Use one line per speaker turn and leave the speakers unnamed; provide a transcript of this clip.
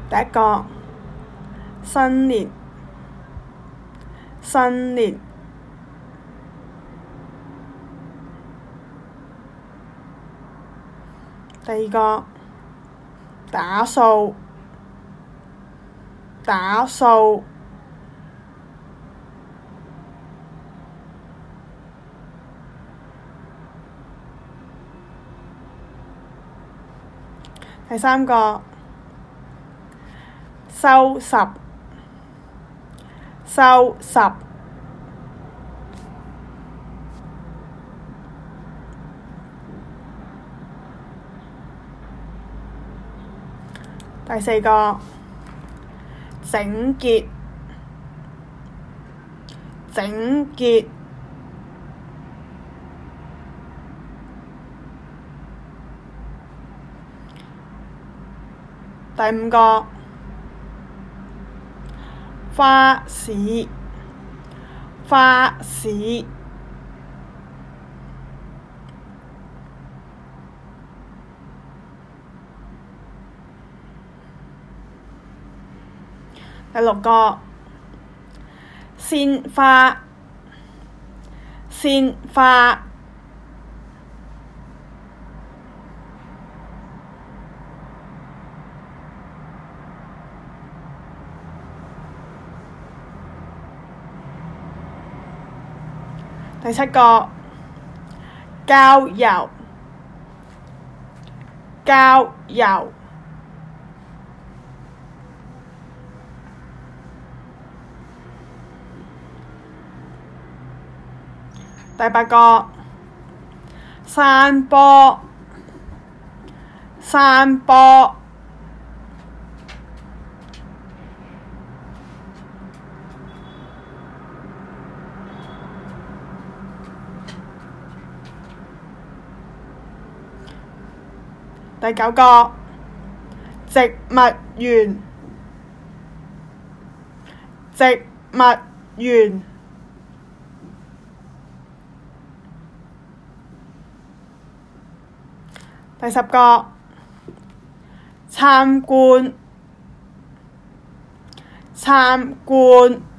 第一個新年，新年。第二個打掃，打掃。第三個收拾，收拾。第四個整潔，整潔。第五個花市，花市。第六個鮮花，鮮花。第七個郊遊，郊遊。第八個山坡，山坡。第九個植物園，植物園。第十個參觀，參觀。